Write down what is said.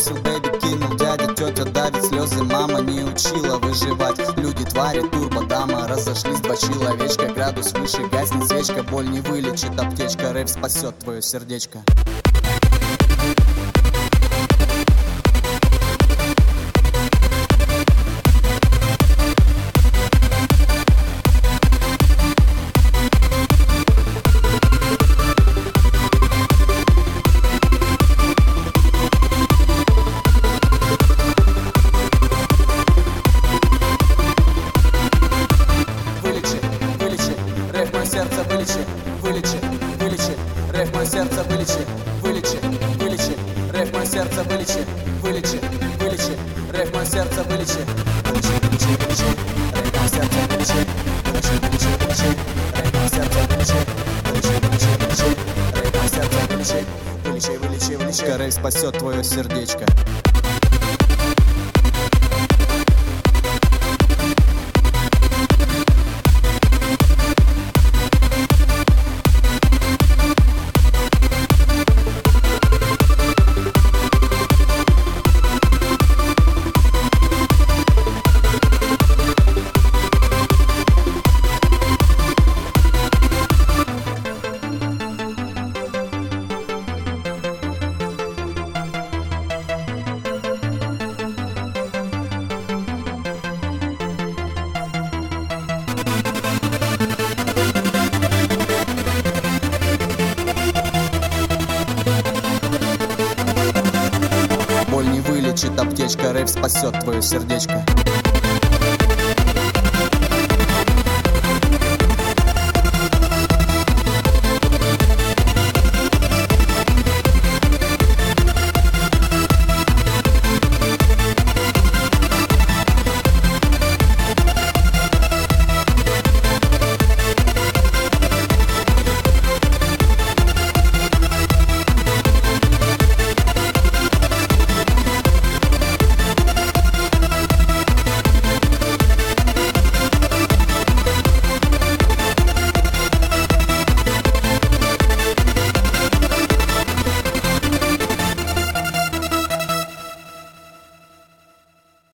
бросил, бэйби кинул, дядя, тетя давит слезы, мама не учила выживать. Люди, твари, турбо, дама, разошлись два человечка, градус выше, гаснет свечка, боль не вылечит аптечка, рэп спасет твое сердечко. Сердце вылечи, вылечи, вылечи, рэп мое сердце вылечи, вылечи, вылечи, рэп мое сердце вылечи, вылечи, вылечи, рэп мое сердце вылечи, вылечи, вылечи, вылечи, рэп мое сердце вылечи, вылечи, вылечи, вылечи, рэп мое сердце вылечи, вылечи, вылечи, вылечи, рэп мое сердце вылечи, вылечи, вылечи, вылечи, рэп спасет твое сердечко. Боль не вылечит аптечка, рэп спасет твое сердечко.